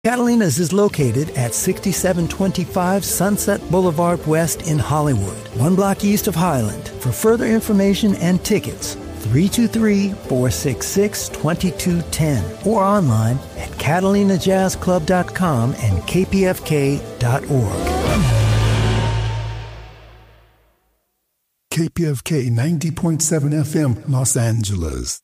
Catalina's is located at 6725 Sunset Boulevard West in Hollywood, 1 block east of Highland. For further information and tickets, 323-466-2210 or online at catalinajazzclub.com and kpfk.org. KPFK 90.7 FM, Los Angeles.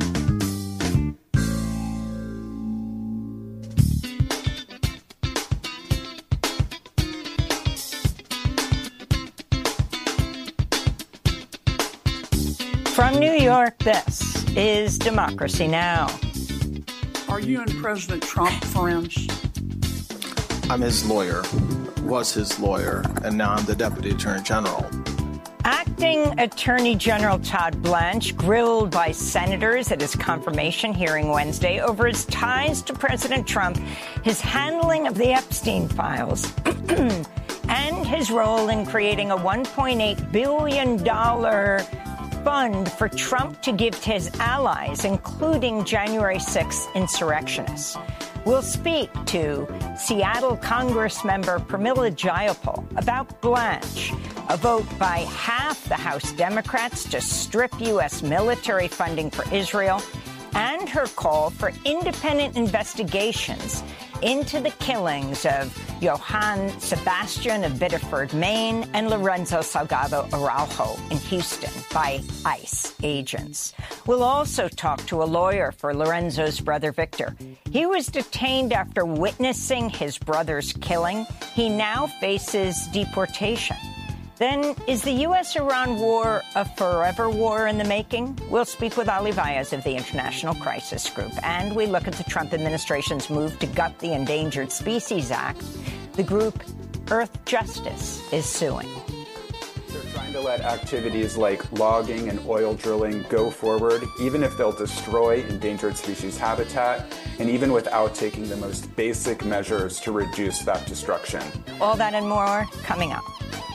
From New York, this is Democracy Now! Are you and President Trump friends? I'm his lawyer, was his lawyer, and now I'm the Deputy Attorney General. Acting Attorney General Todd Blanche grilled by senators at his confirmation hearing Wednesday over his ties to President Trump, his handling of the Epstein files, and his role in creating a $1.8 billion fund for Trump to give to his allies, including January 6th insurrectionists. We'll speak to Seattle Congressmember Pramila Jayapal about Blanche, a vote by half the House Democrats to strip U.S. military funding for Israel, and her call for independent investigations into the killings of Johann Sebastian of Biddeford, Maine, and Lorenzo Salgado Araujo in Houston by ICE agents. We'll also talk to a lawyer for Lorenzo's brother, Victor. He was detained after witnessing his brother's killing. He now faces deportation. Then, is the U.S.-Iran war a forever war in the making? We'll speak with Ali Vaez of the International Crisis Group. And we look at the Trump administration's move to gut the Endangered Species Act. The group Earth Justice is suing. They're trying to let activities like logging and oil drilling go forward, even if they'll destroy endangered species habitat, and even without taking the most basic measures to reduce that destruction. All that and more coming up.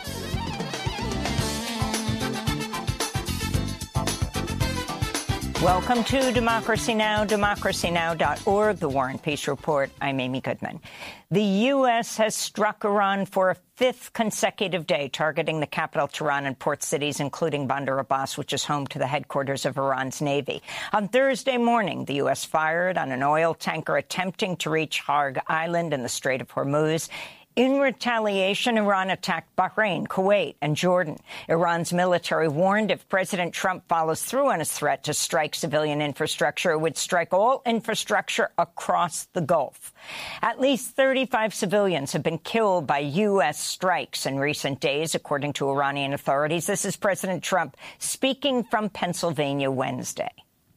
Welcome to Democracy Now!, democracynow.org, the War and Peace Report. I'm Amy Goodman. The U.S. has struck Iran for a fifth consecutive day, targeting the capital, Tehran, and port cities, including Bandar Abbas, which is home to the headquarters of Iran's Navy. On Thursday morning, the U.S. fired on an oil tanker attempting to reach Harg Island in the Strait of Hormuz. In retaliation, Iran attacked Bahrain, Kuwait, and Jordan. Iran's military warned if President Trump follows through on his threat to strike civilian infrastructure, it would strike all infrastructure across the Gulf. At least 35 civilians have been killed by U.S. strikes in recent days, according to Iranian authorities. This is President Trump speaking from Pennsylvania Wednesday.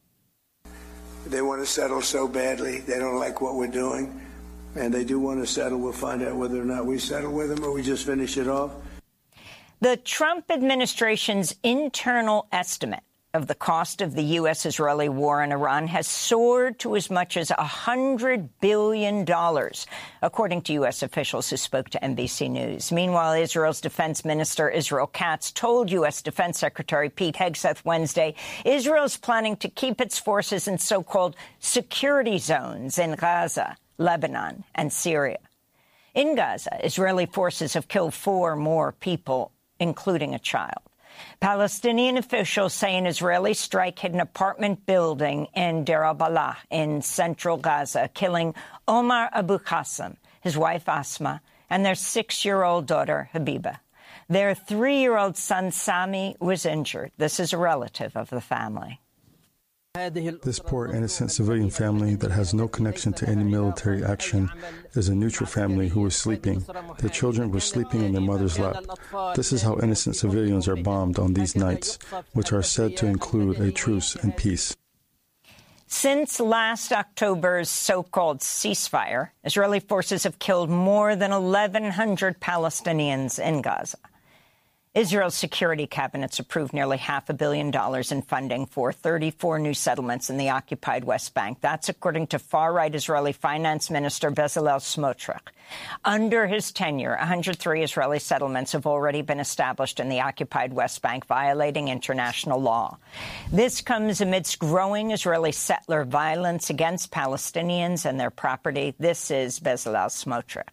They want to settle so badly. They don't like what we're doing. And they do want to settle. We'll find out whether or not we settle with them or we just finish it off. The Trump administration's internal estimate of the cost of the U.S.-Israeli war in Iran has soared to as much as $100 billion, according to U.S. officials who spoke to NBC News. Meanwhile, Israel's defense minister, Israel Katz, told U.S. Defense Secretary Pete Hegseth Wednesday Israel's planning to keep its forces in so-called security zones in Gaza, Lebanon, and Syria. In Gaza, Israeli forces have killed 4 more people, including a child. Palestinian officials say an Israeli strike hit an apartment building in Deir al-Balah in central Gaza, killing Omar Abu Qasim, his wife Asma, and their 6-year-old daughter Habiba. Their 3-year-old son Sami was injured. This is a relative of the family. This poor, innocent civilian family that has no connection to any military action is a neutral family who was sleeping. The children were sleeping in their mother's lap. This is how innocent civilians are bombed on these nights, which are said to include a truce and peace. Since last October's so-called ceasefire, Israeli forces have killed more than 1,100 Palestinians in Gaza. Israel's security cabinets approved nearly $500 million in funding for 34 new settlements in the occupied West Bank. That's according to far-right Israeli Finance Minister Bezalel Smotrich. Under his tenure, 103 Israeli settlements have already been established in the occupied West Bank, violating international law. This comes amidst growing Israeli settler violence against Palestinians and their property. This is Bezalel Smotrich.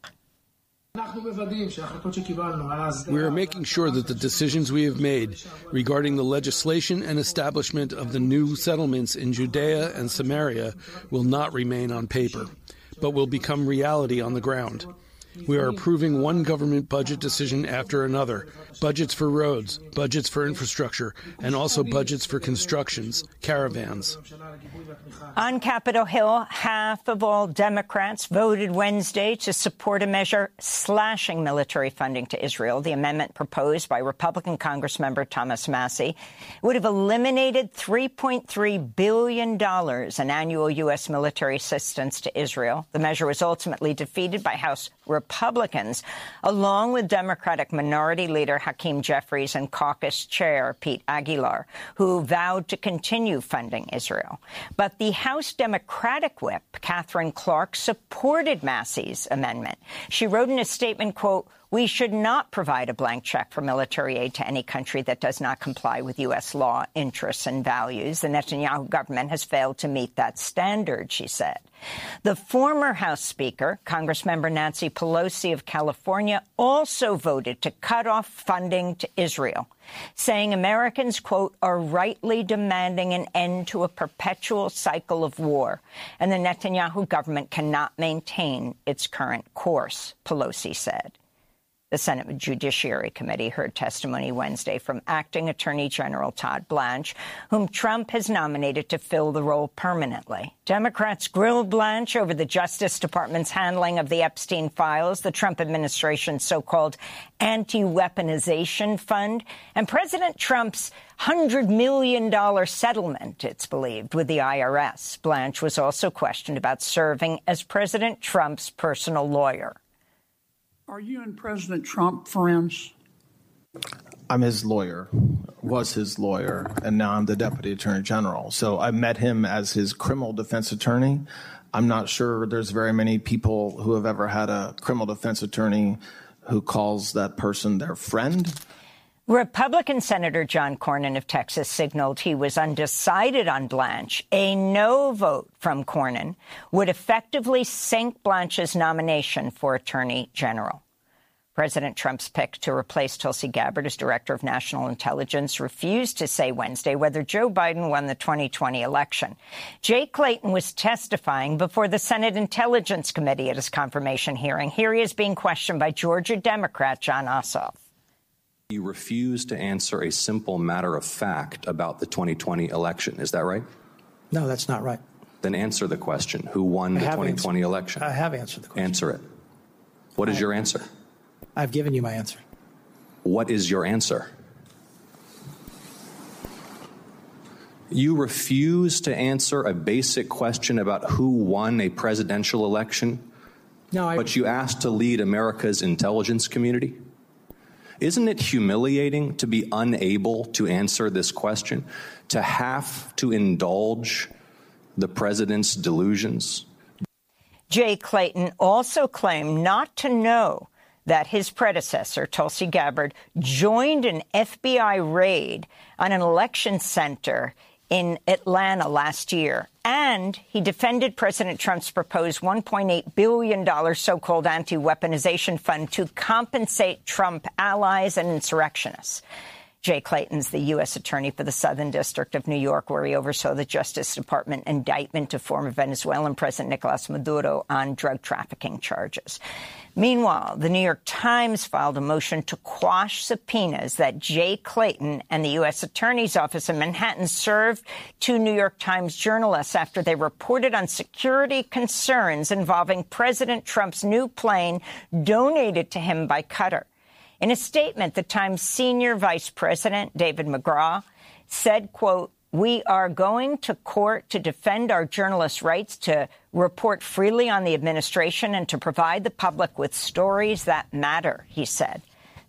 We are making sure that the decisions we have made regarding the legislation and establishment of the new settlements in Judea and Samaria will not remain on paper, but will become reality on the ground. We are approving one government budget decision after another, budgets for roads, budgets for infrastructure, and also budgets for constructions, caravans. On Capitol Hill, half of all Democrats voted Wednesday to support a measure slashing military funding to Israel. The amendment proposed by Republican Congressmember Thomas Massie would have eliminated $3.3 billion in annual U.S. military assistance to Israel. The measure was ultimately defeated by House Republicans, along with Democratic Minority Leader Hakeem Jeffries and caucus chair Pete Aguilar, who vowed to continue funding Israel. But the House Democratic whip, Catherine Clark, supported Massie's amendment. She wrote in a statement, quote, "We should not provide a blank check for military aid to any country that does not comply with U.S. law, interests and values. The Netanyahu government has failed to meet that standard," she said. The former House Speaker, Congressmember Nancy Pelosi of California, also voted to cut off funding to Israel, saying Americans, quote, "are rightly demanding an end to a perpetual cycle of war, and the Netanyahu government cannot maintain its current course," Pelosi said. The Senate Judiciary Committee heard testimony Wednesday from Acting Attorney General Todd Blanche, whom Trump has nominated to fill the role permanently. Democrats grilled Blanche over the Justice Department's handling of the Epstein files, the Trump administration's so-called anti-weaponization fund, and President Trump's $100 million settlement, it's believed, with the IRS. Blanche was also questioned about serving as President Trump's personal lawyer. Are you and President Trump friends? I'm his lawyer, was his lawyer, and now I'm the Deputy Attorney General. So I met him as his criminal defense attorney. I'm not sure there's very many people who have ever had a criminal defense attorney who calls that person their friend. Republican Senator John Cornyn of Texas signaled he was undecided on Blanche. A no vote from Cornyn would effectively sink Blanche's nomination for Attorney General. President Trump's pick to replace Tulsi Gabbard as Director of National Intelligence refused to say Wednesday whether Joe Biden won the 2020 election. Jay Clayton was testifying before the Senate Intelligence Committee at his confirmation hearing. Here he is being questioned by Georgia Democrat Jon Ossoff. You refuse to answer a simple matter of fact about the 2020 election. Is that right? No, that's not right. Then answer the question. Who won the 2020 election? I have answered the question. Answer it. What is your answer? I've given you my answer. What is your answer? You refuse to answer a basic question about who won a presidential election, but you asked to lead America's intelligence community? Isn't it humiliating to be unable to answer this question, to have to indulge the president's delusions? Jay Clayton also claimed not to know that his predecessor, Tulsi Gabbard, joined an FBI raid on an election center in Atlanta last year. And he defended President Trump's proposed $1.8 billion so-called anti-weaponization fund to compensate Trump allies and insurrectionists. Jay Clayton's the U.S. Attorney for the Southern District of New York, where he oversaw the Justice Department indictment of former Venezuelan President Nicolas Maduro on drug trafficking charges. Meanwhile, the New York Times filed a motion to quash subpoenas that Jay Clayton and the U.S. Attorney's Office in Manhattan served to New York Times journalists after they reported on security concerns involving President Trump's new plane donated to him by Qatar. In a statement, the Times senior vice president, David McGraw, said, quote, "We are going to court to defend our journalists' rights to report freely on the administration and to provide the public with stories that matter," he said.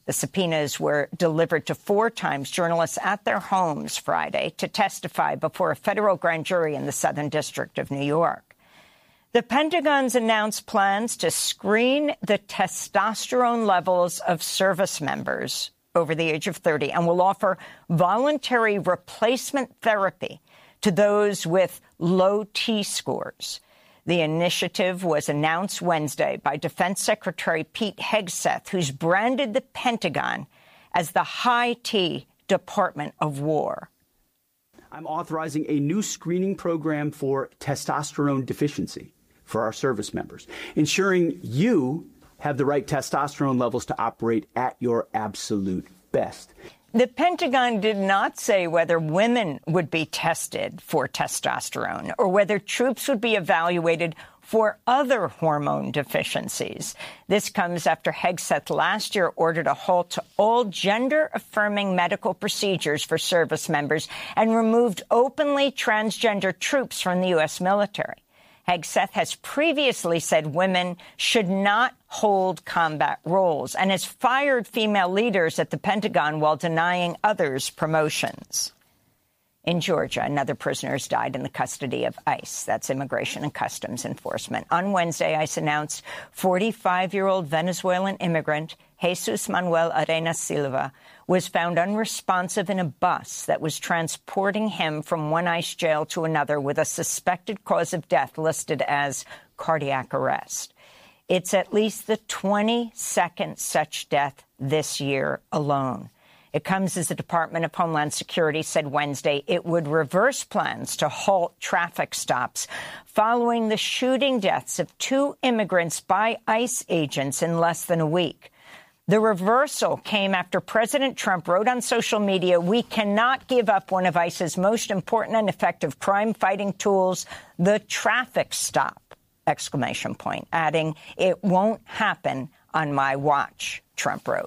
The subpoenas were delivered to 4 Times journalists at their homes Friday to testify before a federal grand jury in the Southern District of New York. The Pentagon's announced plans to screen the testosterone levels of service members over the age of 30 and will offer voluntary replacement therapy to those with low T-scores. The initiative was announced Wednesday by Defense Secretary Pete Hegseth, who's branded the Pentagon as the high T Department of War. I'm authorizing a new screening program for testosterone deficiency for our service members, ensuring you have the right testosterone levels to operate at your absolute best. The Pentagon did not say whether women would be tested for testosterone or whether troops would be evaluated for other hormone deficiencies. This comes after Hegseth last year ordered a halt to all gender-affirming medical procedures for service members and removed openly transgender troops from the U.S. military. Hegseth has previously said women should not hold combat roles and has fired female leaders at the Pentagon while denying others promotions. In Georgia, another prisoner has died in the custody of ICE. That's Immigration and Customs Enforcement. On Wednesday, ICE announced 45-year-old Venezuelan immigrant Jesus Manuel Arenas Silva was found unresponsive in a bus that was transporting him from one ICE jail to another with a suspected cause of death listed as cardiac arrest. It's at least the 22nd such death this year alone. It comes as the Department of Homeland Security said Wednesday it would reverse plans to halt traffic stops following the shooting deaths of 2 immigrants by ICE agents in less than a week. The reversal came after President Trump wrote on social media, "We cannot give up one of ICE's most important and effective crime-fighting tools, the traffic stop!" Exclamation point, adding, "It won't happen on my watch," Trump wrote.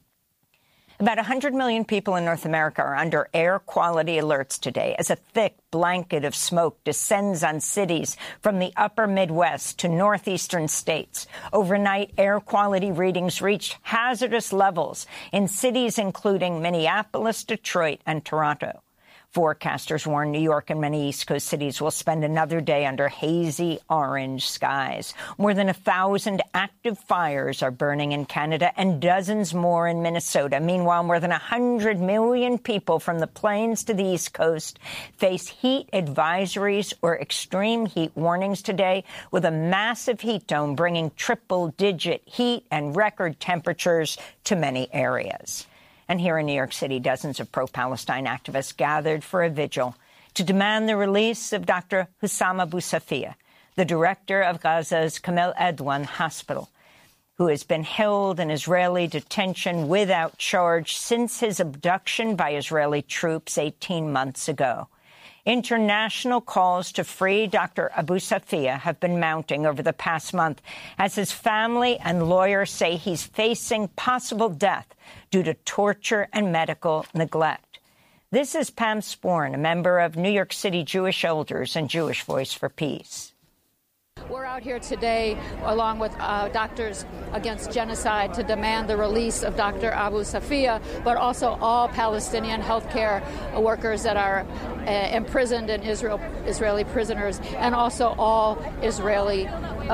About 100 million people in North America are under air quality alerts today as a thick blanket of smoke descends on cities from the upper Midwest to northeastern states. Overnight, air quality readings reached hazardous levels in cities including Minneapolis, Detroit, and Toronto. Forecasters warn New York and many East Coast cities will spend another day under hazy orange skies. More than 1,000 active fires are burning in Canada and dozens more in Minnesota. Meanwhile, more than 100 million people from the plains to the East Coast face heat advisories or extreme heat warnings today, with a massive heat dome bringing triple-digit heat and record temperatures to many areas. And here in New York City, dozens of pro-Palestine activists gathered for a vigil to demand the release of Dr. Hussam Abu Safia, the director of Gaza's Kamel Adwan Hospital, who has been held in Israeli detention without charge since his abduction by Israeli troops 18 months ago. International calls to free Dr. Abu Safia have been mounting over the past month as his family and lawyers say he's facing possible death due to torture and medical neglect. This is Pam Sporn, a member of New York City Jewish Elders and Jewish Voice for Peace. We're out here today along with Doctors Against Genocide to demand the release of Dr. Abu Safia, but also all Palestinian healthcare workers that are imprisoned in Israeli prisoners, and also all Israeli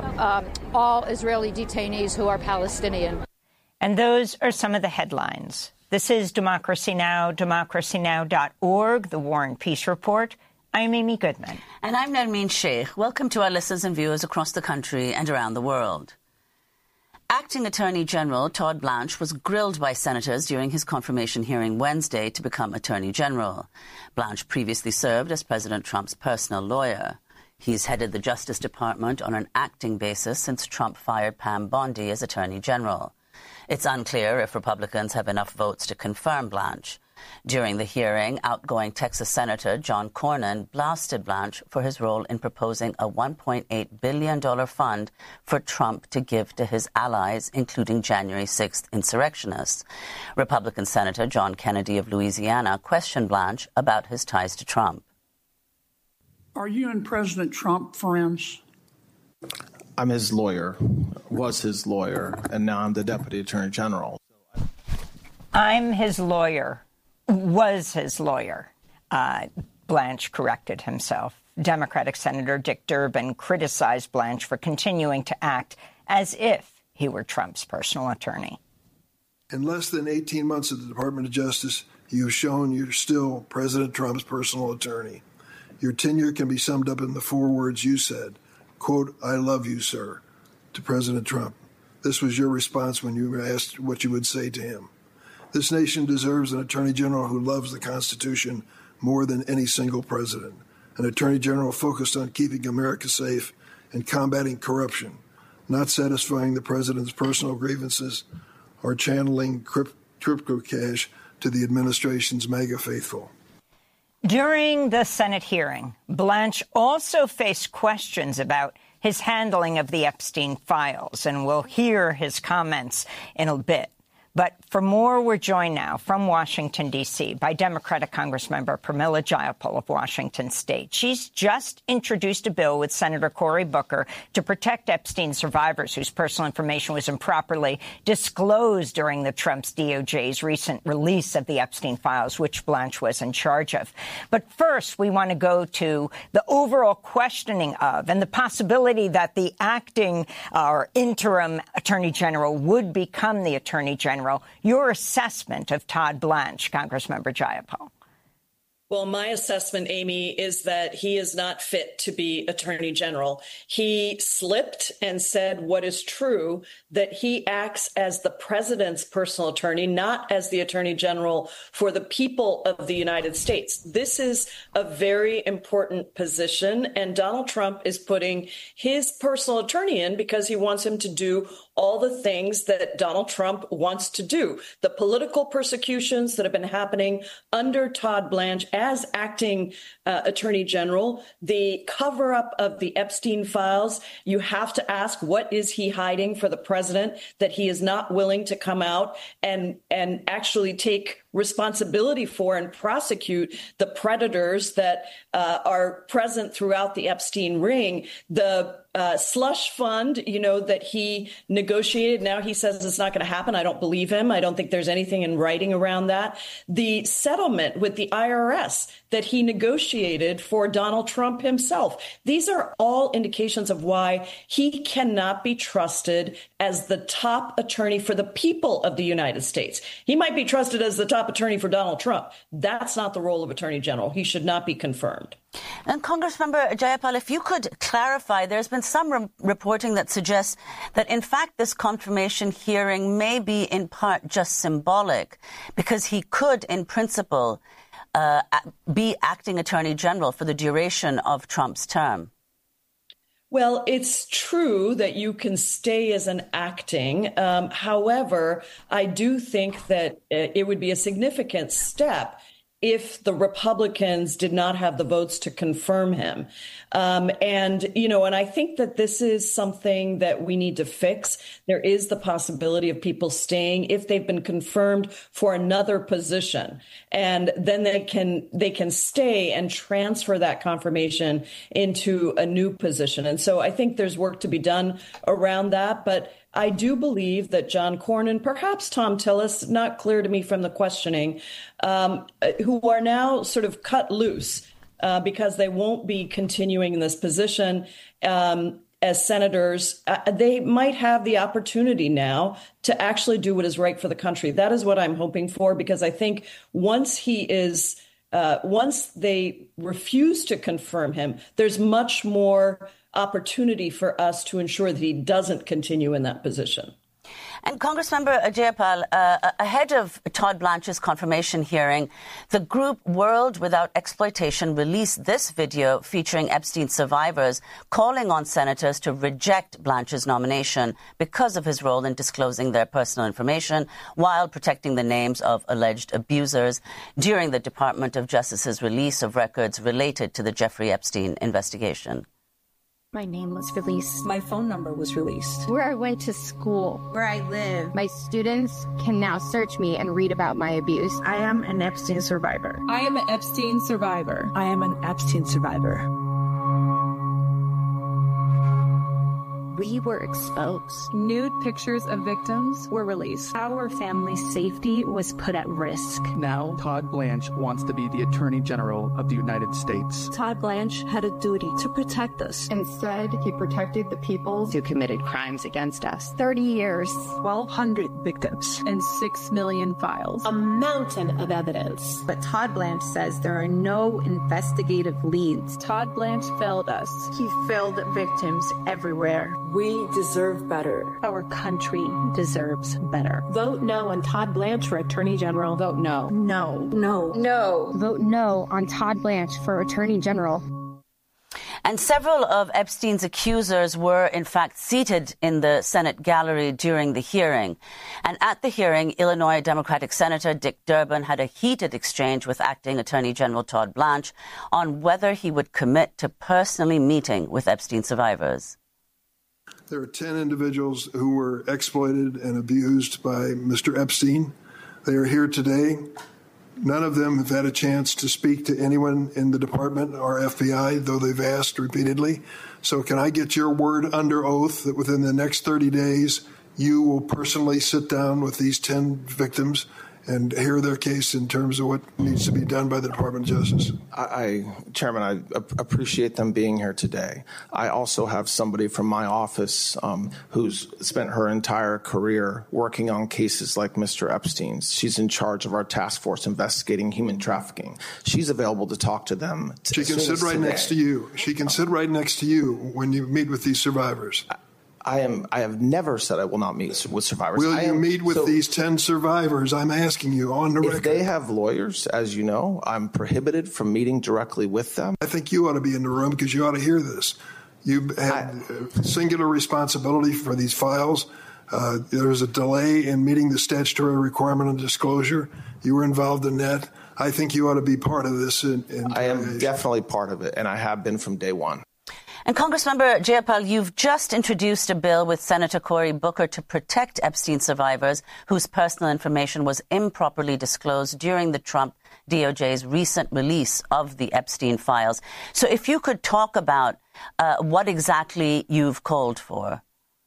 detainees who are Palestinian. And those are some of the headlines. This is Democracy Now!, democracynow.org, the War and Peace Report. I'm Amy Goodman. And I'm Nermeen Sheikh. Welcome to our listeners and viewers across the country and around the world. Acting Attorney General Todd Blanche was grilled by senators during his confirmation hearing Wednesday to become Attorney General. Blanche previously served as President Trump's personal lawyer. He's headed the Justice Department on an acting basis since Trump fired Pam Bondi as Attorney General. It's unclear if Republicans have enough votes to confirm Blanche. During the hearing, outgoing Texas Senator John Cornyn blasted Blanche for his role in proposing a $1.8 billion fund for Trump to give to his allies, including January 6th insurrectionists. Republican Senator John Kennedy of Louisiana questioned Blanche about his ties to Trump. Are you and President Trump friends? I'm his lawyer, was his lawyer, and now I'm the Deputy Attorney General. I'm his lawyer, was his lawyer. Blanche corrected himself. Democratic Senator Dick Durbin criticized Blanche for continuing to act as if he were Trump's personal attorney. In less than 18 months at the Department of Justice, you have shown you're still President Trump's personal attorney. Your tenure can be summed up in the 4 words you said, quote, "I love you, sir," to President Trump. This was your response when you were asked what you would say to him. This nation deserves an attorney general who loves the Constitution more than any single president. An attorney general focused on keeping America safe and combating corruption, not satisfying the president's personal grievances or channeling crypto cash to the administration's MAGA faithful. During the Senate hearing, Blanche also faced questions about his handling of the Epstein files, and we'll hear his comments in a bit. But for more, we're joined now from Washington, D.C. by Democratic Congressmember Pramila Jayapal of Washington State. She's just introduced a bill with Senator Cory Booker to protect Epstein survivors whose personal information was improperly disclosed during the Trump's DOJ's recent release of the Epstein files, which Blanche was in charge of. But first, we want to go to the overall questioning of and the possibility that the acting or interim Attorney General would become the Attorney General. Your assessment of Todd Blanche, Congressmember Jayapal. Well, my assessment, Amy, is that he is not fit to be Attorney General. He slipped and said what is true, that he acts as the president's personal attorney, not as the Attorney General for the people of the United States. This is a very important position, and Donald Trump is putting his personal attorney in because he wants him to do all the things that Donald Trump wants to do. The political persecutions that have been happening under Todd Blanche as acting Attorney General, the cover up of the Epstein files. You have to ask, what is he hiding for the president that he is not willing to come out and actually take responsibility for and prosecute the predators that are present throughout the Epstein ring? The slush fund, that he negotiated. Now he says it's not going to happen. I don't believe him. I don't think there's anything in writing around that. The settlement with the IRS that he negotiated for Donald Trump himself. These are all indications of why he cannot be trusted as the top attorney for the people of the United States. He might be trusted as the top attorney for Donald Trump. That's not the role of Attorney General. He should not be confirmed. And Congressmember Jayapal, if you could clarify, there's been some reporting that suggests that, in fact, this confirmation hearing may be in part just symbolic because he could, in principle, be acting Attorney General for the duration of Trump's term. Well, it's true that you can stay as an acting. However, I do think that it would be a significant step if the Republicans did not have the votes to confirm him. And I think that this is something that we need to fix. There is the possibility of people staying if they've been confirmed for another position. And then they can stay and transfer that confirmation into a new position. And so I think there's work to be done around that. But I do believe that John Cornyn, perhaps Tom Tillis, not clear to me from the questioning, who are now sort of cut loose because they won't be continuing in this position as senators, they might have the opportunity now to actually do what is right for the country. That is what I'm hoping for, because I think once they refuse to confirm him, there's much more opportunity for us to ensure that he doesn't continue in that position. And Congressmember Jayapal, ahead of Todd Blanche's confirmation hearing, the group World Without Exploitation released this video featuring Epstein survivors calling on senators to reject Blanche's nomination because of his role in disclosing their personal information while protecting the names of alleged abusers during the Department of Justice's release of records related to the Jeffrey Epstein investigation. My name was released. My phone number was released. Where I went to school. Where I live. My students can now search me and read about my abuse. I am an Epstein survivor. I am an Epstein survivor. I am an Epstein survivor. we were exposed. Nude pictures of victims were released. Our family's safety was put at risk. Now, Todd Blanche wants to be the Attorney General of the United States. Todd Blanche had a duty to protect us. Instead, he protected the people who committed crimes against us. 30 years, 1,200 victims, and 6 million files. A mountain of evidence. But Todd Blanche says there are no investigative leads. Todd Blanche failed us. He failed victims everywhere. We deserve better. Our country deserves better. Vote no on Todd Blanche for Attorney General. Vote no. No. No. No. Vote no on Todd Blanche for Attorney General. And several of Epstein's accusers were, in fact, seated in the Senate gallery during the hearing. And at the hearing, Illinois Democratic Senator Dick Durbin had a heated exchange with acting Attorney General Todd Blanche on whether he would commit to personally meeting with Epstein survivors. There are 10 individuals who were exploited and abused by Mr. Epstein. They are here today. None of them have had a chance to speak to anyone in the department or FBI, though they've asked repeatedly. So can I get your word under oath that within the next 30 days, you will personally sit down with these 10 victims and hear their case in terms of what needs to be done by the Department of Justice? Chairman, I appreciate them being here today. I also have somebody from my office who's spent her entire career working on cases like Mr. Epstein's. She's in charge of our task force investigating human trafficking. She's available to talk to them. She can sit right next to you. She can sit right next to you when you meet with these survivors. I have never said I will not meet with survivors. Will you meet with these 10 survivors? I'm asking you on the record. If they have lawyers, as you know, I'm prohibited from meeting directly with them. I think you ought to be in the room because you ought to hear this. You had singular responsibility for these files. There was a delay in meeting the statutory requirement of disclosure. You were involved in that. I think you ought to be part of this. I am definitely part of it, and I have been from day one. And Congressmember Jayapal, you've just introduced a bill with Senator Cory Booker to protect Epstein survivors whose personal information was improperly disclosed during the Trump DOJ's recent release of the Epstein files. So if you could talk about what exactly you've called for.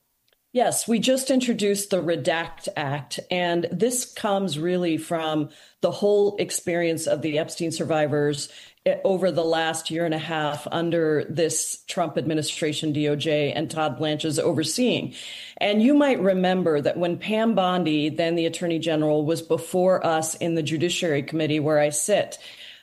Yes, we just introduced the REDACT Act, and this comes really from the whole experience of the Epstein survivors over the last year and a half under this Trump administration, DOJ, and Todd Blanche's overseeing. And you might remember that when Pam Bondi, then the Attorney General, was before us in the Judiciary Committee where I sit,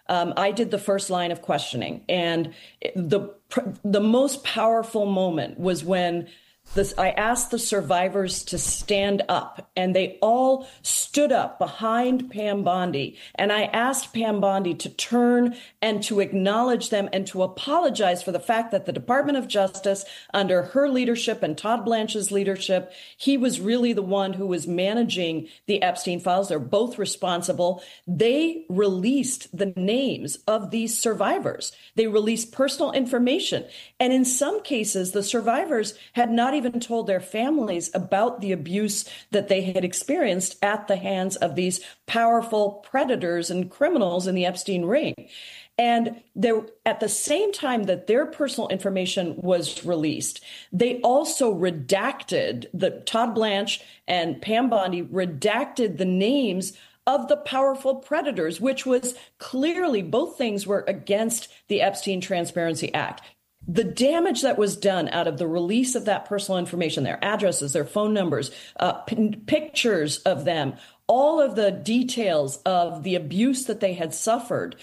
I did the first line of questioning. And the most powerful moment was when I asked the survivors to stand up, and they all stood up behind Pam Bondi. And I asked Pam Bondi to turn and to acknowledge them and to apologize for the fact that the Department of Justice, under her leadership and Todd Blanche's leadership, he was really the one who was managing the Epstein files. They're both responsible. They released the names of these survivors. They released personal information. And in some cases, the survivors had not even told their families about the abuse that they had experienced at the hands of these powerful predators and criminals in the Epstein ring. And at the same time that their personal information was released, they also redacted, Todd Blanche and Pam Bondi redacted the names of the powerful predators, which was clearly, both things were against the Epstein Transparency Act. The damage that was done out of the release of that personal information, their addresses, their phone numbers, pictures of them, all of the details of the abuse that they had suffered,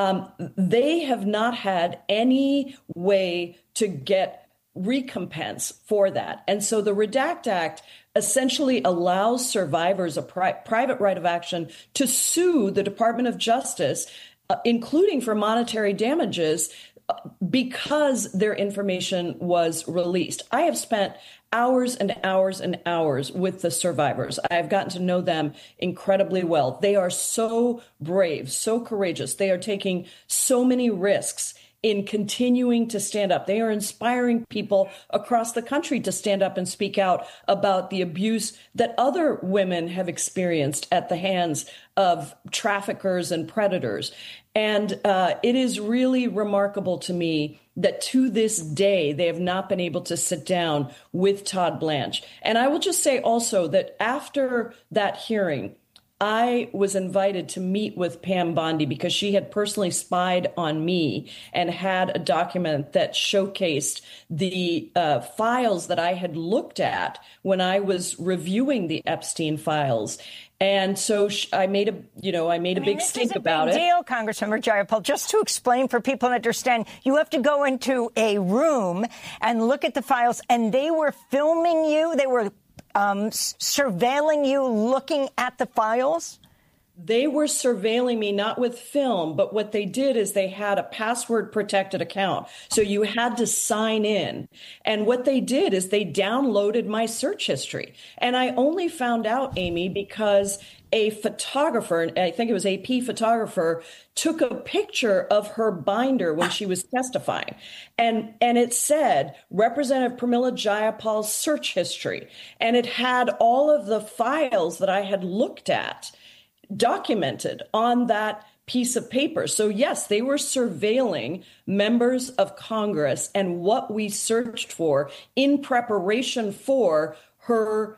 they have not had any way to get recompense for that. And so the REDACT Act essentially allows survivors a private right of action to sue the Department of Justice, including for monetary damages, because their information was released. I have spent hours and hours and hours with the survivors. I have gotten to know them incredibly well. They are so brave, so courageous. They are taking so many risks in continuing to stand up. They are inspiring people across the country to stand up and speak out about the abuse that other women have experienced at the hands of traffickers and predators. And it is really remarkable to me that to this day, they have not been able to sit down with Todd Blanche. And I will just say also that after that hearing, I was invited to meet with Pam Bondi because she had personally spied on me and had a document that showcased the files that I had looked at when I was reviewing the Epstein files. And so I made a big stink about it. This is a big deal, Congressmember Jayapal. Just to explain for people to understand, you have to go into a room and look at the files, and they were filming you. They were surveilling you, looking at the files? They were surveilling me, not with film, but what they did is they had a password-protected account. So you had to sign in. And what they did is they downloaded my search history. And I only found out, Amy, because a photographer, I think it was AP photographer, took a picture of her binder when she was testifying. And it said Representative Pramila Jayapal's search history. And it had all of the files that I had looked at documented on that piece of paper. So yes, they were surveilling members of Congress and what we searched for in preparation for her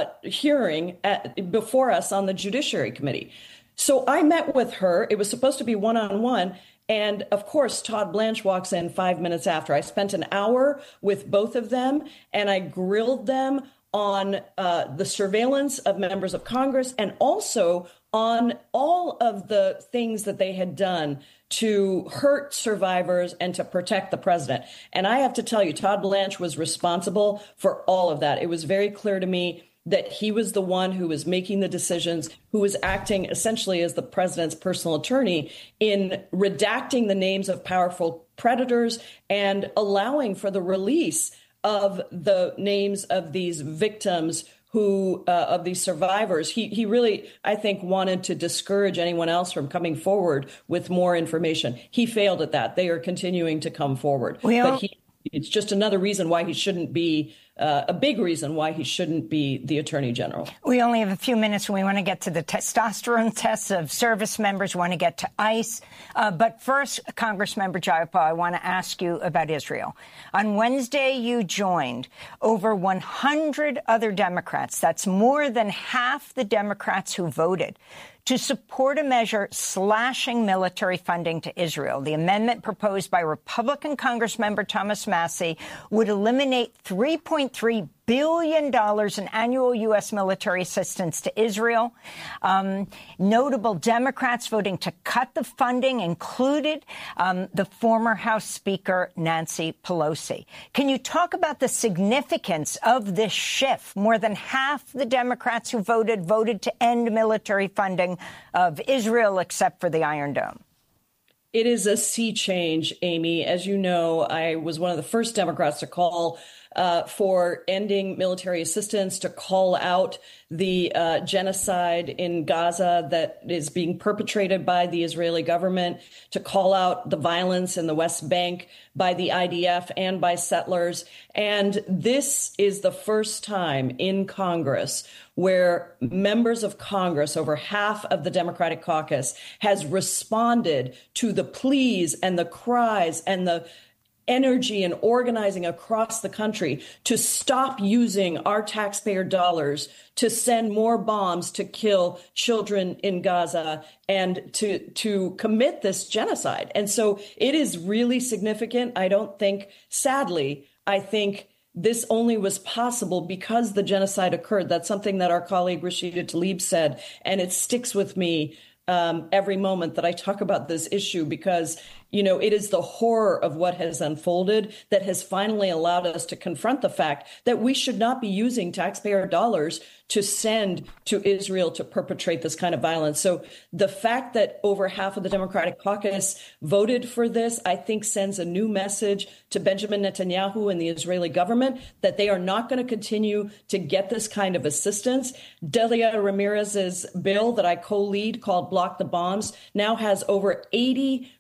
hearing before us on the Judiciary Committee. So I met with her. It was supposed to be one-on-one. And of course, Todd Blanche walks in 5 minutes after. I spent an hour with both of them, and I grilled them on the surveillance of members of Congress and also on all of the things that they had done to hurt survivors and to protect the president. And I have to tell you, Todd Blanche was responsible for all of that. It was very clear to me that he was the one who was making the decisions, who was acting essentially as the president's personal attorney in redacting the names of powerful predators and allowing for the release of the names of these victims who of these survivors. He really, I think, wanted to discourage anyone else from coming forward with more information. He failed at that. They are continuing to come forward. But it's just another reason why he shouldn't be, a big reason why he shouldn't be the Attorney General. We only have a few minutes and we want to get to the testosterone tests of service members, want to get to ICE. But first, Congressmember Jayapal, I want to ask you about Israel. On Wednesday, you joined over 100 other Democrats. That's more than half the Democrats who voted to support a measure slashing military funding to Israel. The amendment proposed by Republican Congressmember Thomas Massie would eliminate $3.3 billion in annual U.S. military assistance to Israel. Notable Democrats voting to cut the funding included the former House Speaker Nancy Pelosi. Can you talk about the significance of this shift? More than half the Democrats who voted to end military funding of Israel, except for the Iron Dome. It is a sea change, Amy. As you know, I was one of the first Democrats to call for ending military assistance, to call out the genocide in Gaza that is being perpetrated by the Israeli government, to call out the violence in the West Bank by the IDF and by settlers. And this is the first time in Congress where members of Congress, over half of the Democratic caucus, has responded to the pleas and the cries and the energy and organizing across the country to stop using our taxpayer dollars to send more bombs to kill children in Gaza and to commit this genocide. And so it is really significant. I don't think, sadly, I think this only was possible because the genocide occurred. That's something that our colleague Rashida Tlaib said, and it sticks with me every moment that I talk about this issue, because, you know, it is the horror of what has unfolded that has finally allowed us to confront the fact that we should not be using taxpayer dollars to send to Israel to perpetrate this kind of violence. So the fact that over half of the Democratic caucus voted for this, I think sends a new message to Benjamin Netanyahu and the Israeli government that they are not going to continue to get this kind of assistance. Delia Ramirez's bill that I co-lead called Block the Bombs now has over 80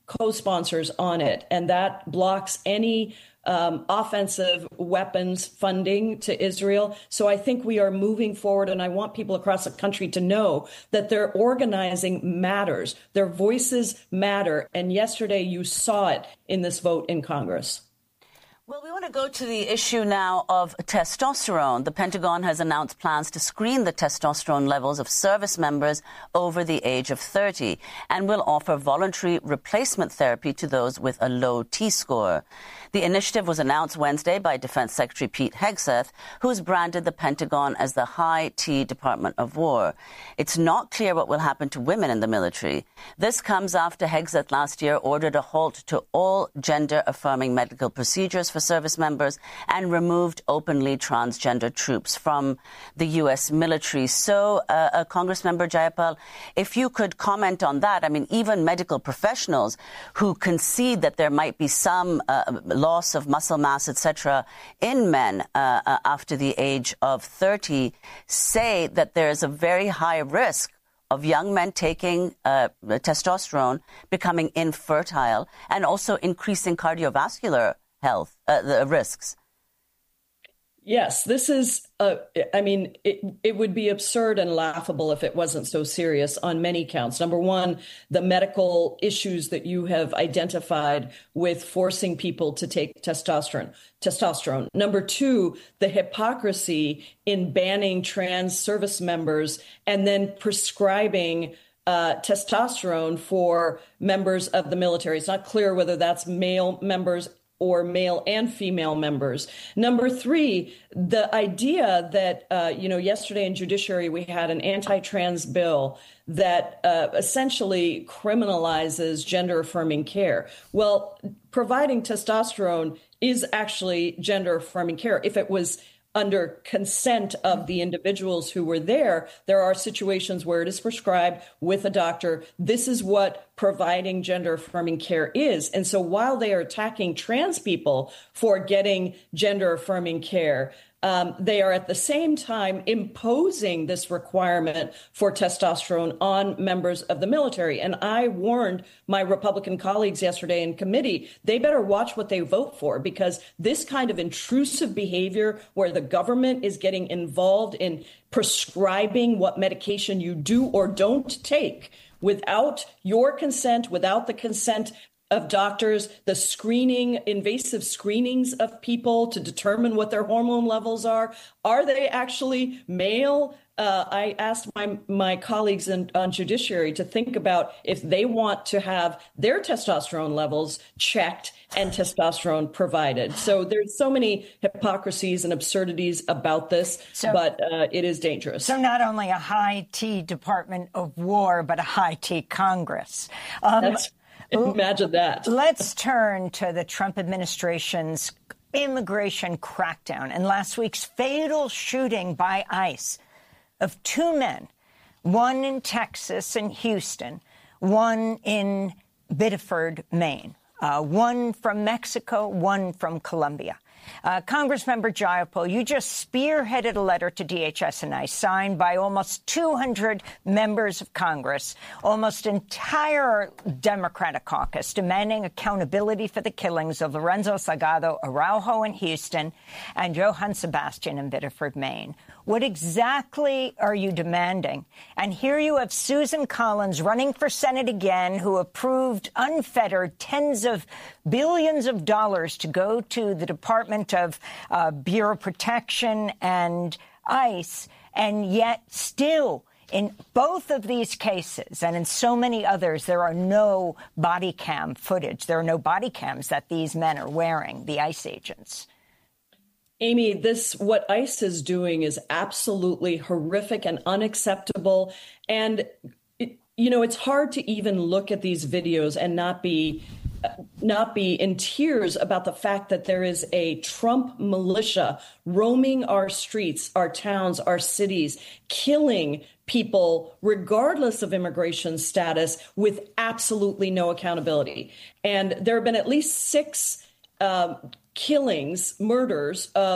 co-sponsors on it, and that blocks any offensive weapons funding to Israel. So I think we are moving forward, and I want people across the country to know that their organizing matters. Their voices matter. And yesterday you saw it in this vote in Congress. Well, we want to go to the issue now of testosterone. The Pentagon has announced plans to screen the testosterone levels of service members over the age of 30 and will offer voluntary replacement therapy to those with a low T-score. The initiative was announced Wednesday by Defense Secretary Pete Hegseth, who's branded the Pentagon as the High T Department of War. It's not clear what will happen to women in the military. This comes after Hegseth last year ordered a halt to all gender-affirming medical procedures for service members and removed openly transgender troops from the U.S. military. So, Congressmember Jayapal, if you could comment on that. I mean, even medical professionals who concede that there might be some loss of muscle mass, etc., in men after the age of 30 say that there's a very high risk of young men taking testosterone, becoming infertile, and also increasing cardiovascular health the risks. Yes, this is, it would be absurd and laughable if it wasn't so serious on many counts. Number one, the medical issues that you have identified with forcing people to take testosterone. Number two, the hypocrisy in banning trans service members and then prescribing testosterone for members of the military. It's not clear whether that's male members or male and female members. Number three, the idea that, yesterday in Judiciary, we had an anti-trans bill that essentially criminalizes gender-affirming care. Well, providing testosterone is actually gender-affirming care. If it was under consent of the individuals who were there, there are situations where it is prescribed with a doctor. This is what providing gender-affirming care is. And so while they are attacking trans people for getting gender-affirming care, they are at the same time imposing this requirement for testosterone on members of the military. And I warned my Republican colleagues yesterday in committee, they better watch what they vote for, because this kind of intrusive behavior where the government is getting involved in prescribing what medication you do or don't take without your consent, without the consent of doctors, the invasive screenings of people to determine what their hormone levels are. Are they actually male? I asked my colleagues on Judiciary to think about if they want to have their testosterone levels checked and testosterone provided. So there's so many hypocrisies and absurdities about this, but it is dangerous. So not only a high T Department of War, but a high T Congress. Imagine that. Let's turn to the Trump administration's immigration crackdown and last week's fatal shooting by ICE of two men, one in Texas and Houston, one in Biddeford, Maine, one from Mexico, one from Colombia. Congressmember Jayapal, you just spearheaded a letter to DHS and ICE signed by almost 200 members of Congress, almost entire Democratic caucus, demanding accountability for the killings of Lorenzo Salgado Araujo in Houston and Johann Sebastian in Biddeford, Maine. What exactly are you demanding? And here you have Susan Collins running for Senate again, who approved unfettered tens of billions of dollars to go to the Department of Bureau Protection and ICE, and yet still in both of these cases and in so many others, there are no body cam footage. There are no body cams that these men are wearing, the ICE agents. Amy, what ICE is doing is absolutely horrific and unacceptable. And, it's hard to even look at these videos and not be in tears about the fact that there is a Trump militia roaming our streets, our towns, our cities, killing people regardless of immigration status with absolutely no accountability. And there have been at least 6 murders of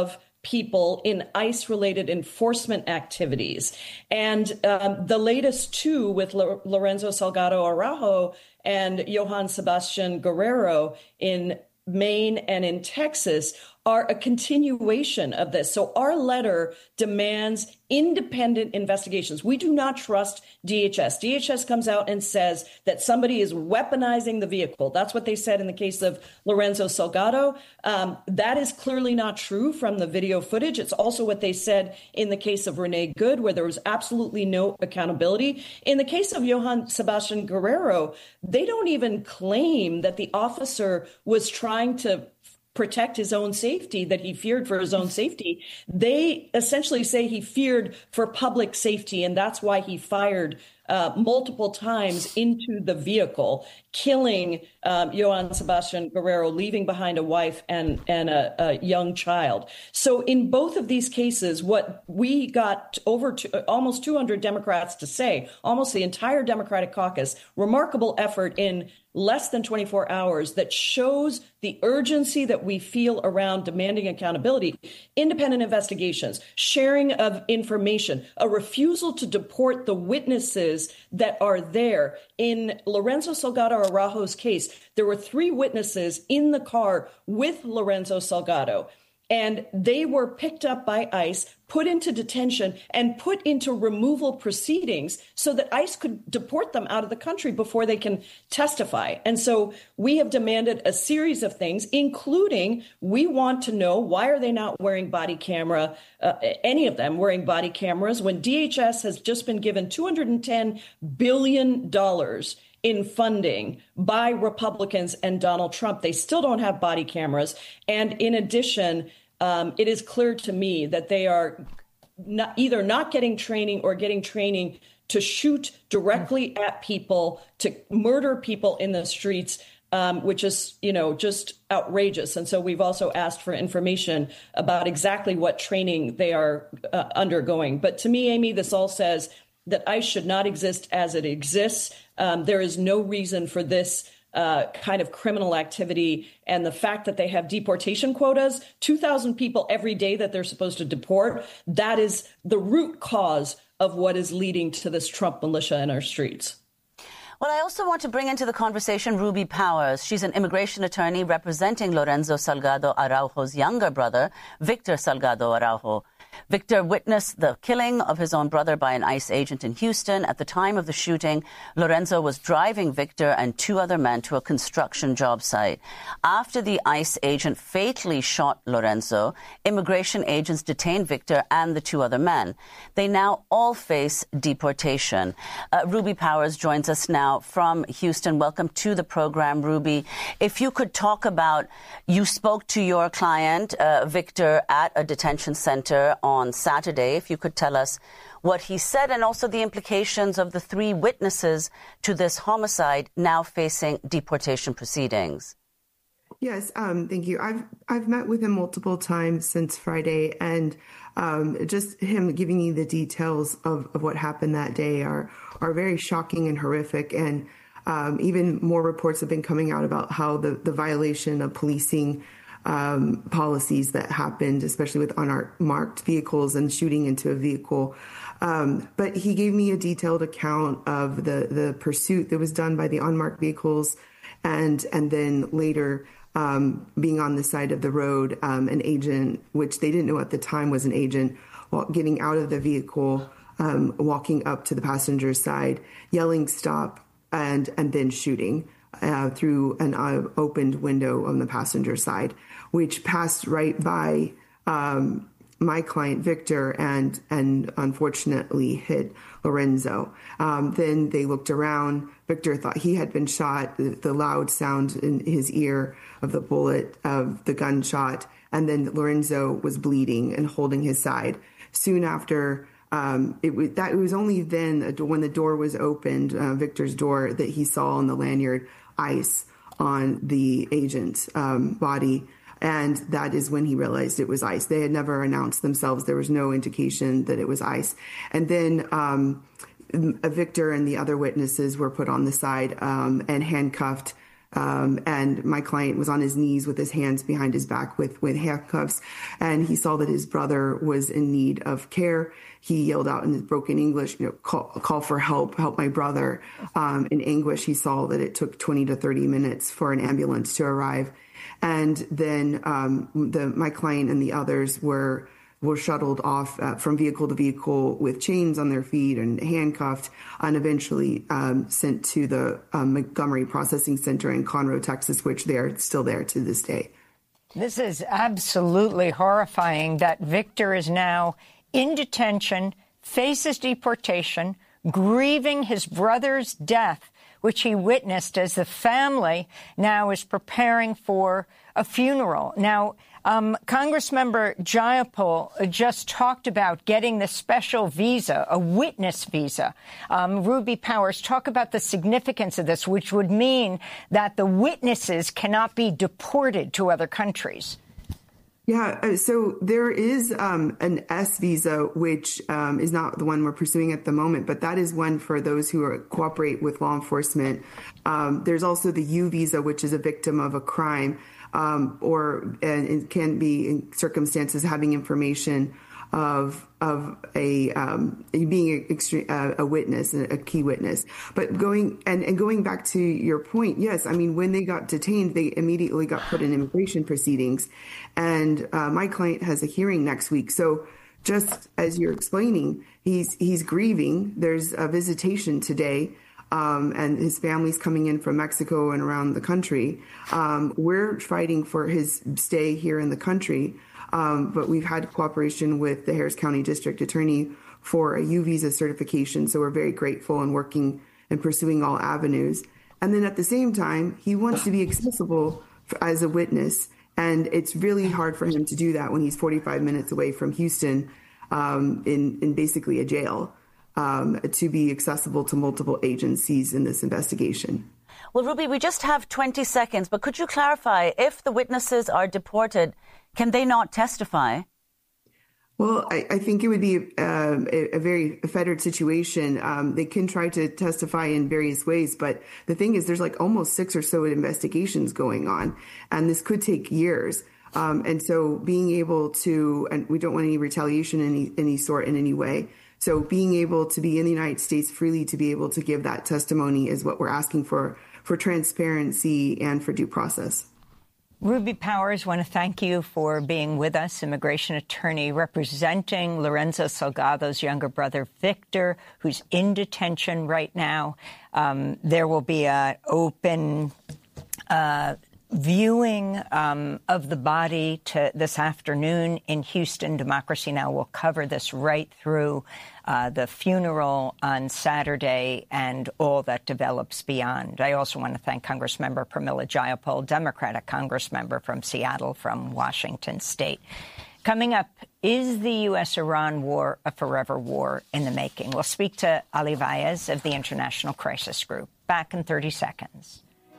people in ICE-related enforcement activities. And the latest two with Lorenzo Salgado Araujo and Johann Sebastian Guerrero in Maine and in Texas are a continuation of this. So our letter demands independent investigations. We do not trust DHS. DHS comes out and says that somebody is weaponizing the vehicle. That's what they said in the case of Lorenzo Salgado. That is clearly not true from the video footage. It's also what they said in the case of Renee Good, where there was absolutely no accountability. In the case of Johann Sebastian Guerrero, they don't even claim that the officer was trying to protect his own safety, that he feared for his own safety. They essentially say he feared for public safety, and that's why he fired multiple times into the vehicle, killing Johann Sebastian Guerrero, leaving behind a wife and a young child. So in both of these cases, what we got almost 200 Democrats to say, almost the entire Democratic caucus, remarkable effort in less than 24 hours that shows the urgency that we feel around demanding accountability, independent investigations, sharing of information, a refusal to deport the witnesses that are there. In Lorenzo Salgado Araujo's case, there were 3 witnesses in the car with Lorenzo Salgado, and they were picked up by ICE, put into detention, and put into removal proceedings so that ICE could deport them out of the country before they can testify. And so we have demanded a series of things, including we want to know, why are they not wearing body camera, any of them wearing body cameras, when DHS has just been given $210 billion in funding by Republicans and Donald Trump. They still don't have body cameras. And in addition, it is clear to me that they are either not getting training or getting training to shoot directly at people, to murder people in the streets, which is, just outrageous. And so we've also asked for information about exactly what training they are undergoing. But to me, Amy, this all says that ICE should not exist as it exists. There is no reason for this kind of criminal activity. And the fact that they have deportation quotas, 2,000 people every day that they're supposed to deport, that is the root cause of what is leading to this Trump militia in our streets. Well, I also want to bring into the conversation Ruby Powers. She's an immigration attorney representing Lorenzo Salgado Araujo's younger brother, Victor Salgado Araujo. Victor witnessed the killing of his own brother by an ICE agent in Houston. At the time of the shooting, Lorenzo was driving Victor and 2 other men to a construction job site. After the ICE agent fatally shot Lorenzo, immigration agents detained Victor and the 2 other men. They now all face deportation. Ruby Powers joins us now from Houston. Welcome to the program, Ruby. If you could talk about, you spoke to your client, Victor, at a detention center on Saturday. If you could tell us what he said and also the implications of the 3 witnesses to this homicide now facing deportation proceedings. Yes, thank you. I've met with him multiple times since Friday, and just him giving me the details of what happened that day are very shocking and horrific. And even more reports have been coming out about how the violation of policing policies that happened, especially with unmarked vehicles and shooting into a vehicle. But he gave me a detailed account of the pursuit that was done by the unmarked vehicles, and then later being on the side of the road, an agent, which they didn't know at the time was an agent, getting out of the vehicle, walking up to the passenger side, yelling stop, and then shooting through an opened window on the passenger side, which passed right by my client, Victor, and unfortunately hit Lorenzo. Then they looked around. Victor thought he had been shot, the loud sound in his ear of the bullet, of the gunshot, and then Lorenzo was bleeding and holding his side. Soon after, it was only then when the door was opened, Victor's door, that he saw on the lanyard ICE on the agent's body. And that is when he realized it was ICE. They had never announced themselves. There was no indication that it was ICE. And then Victor and the other witnesses were put on the side and handcuffed And my client was on his knees with his hands behind his back with handcuffs. And he saw that his brother was in need of care. He yelled out in his broken English, call for help my brother. In anguish, he saw that it took 20 to 30 minutes for an ambulance to arrive. And then my client and the others were shuttled off from vehicle to vehicle with chains on their feet and handcuffed, and eventually sent to the Montgomery Processing Center in Conroe, Texas, which they're still there to this day. This is absolutely horrifying that Victor is now in detention, faces deportation, grieving his brother's death, which he witnessed as the family now is preparing for a funeral. Now, Congressmember Jayapal just talked about getting the special visa, a witness visa. Ruby Powers, talk about the significance of this, which would mean that the witnesses cannot be deported to other countries. Yeah, so there is an S visa, which is not the one we're pursuing at the moment, but that is one for those who cooperate with law enforcement. There's also the U visa, which is a victim of a crime, or it can be in circumstances having information of a being a witness, a key witness. But going back to your point, yes, I mean, when they got detained, they immediately got put in immigration proceedings, and my client has a hearing next week. So just as you're explaining, he's grieving. There's a visitation today. And his family's coming in from Mexico and around the country. We're fighting for his stay here in the country, but we've had cooperation with the Harris County District Attorney for a U visa certification, so we're very grateful and working and pursuing all avenues. And then at the same time, he wants to be accessible as a witness, and it's really hard for him to do that when he's 45 minutes away from Houston in basically a jail. To be accessible to multiple agencies in this investigation. Well, Ruby, we just have 20 seconds, but could you clarify, if the witnesses are deported, can they not testify? Well, I think it would be a very fettered situation. They can try to testify in various ways, but the thing is there's like almost 6 or so investigations going on, and this could take years. And so being able to, and we don't want any retaliation in any sort in any way. So being able to be in the United States freely to be able to give that testimony is what we're asking for transparency and for due process. Ruby Powers, want to thank you for being with us, immigration attorney representing Lorenzo Salgado's younger brother, Victor, who's in detention right now. There will be an open viewing of the body this afternoon in Houston. Democracy Now! Will cover this right through the funeral on Saturday and all that develops beyond. I also want to thank Congressmember Pramila Jayapal, Democratic Congressmember from Seattle, from Washington State. Coming up, is the U.S.-Iran war a forever war in the making? We'll speak to Ali Vaez of the International Crisis Group. Back in 30 seconds.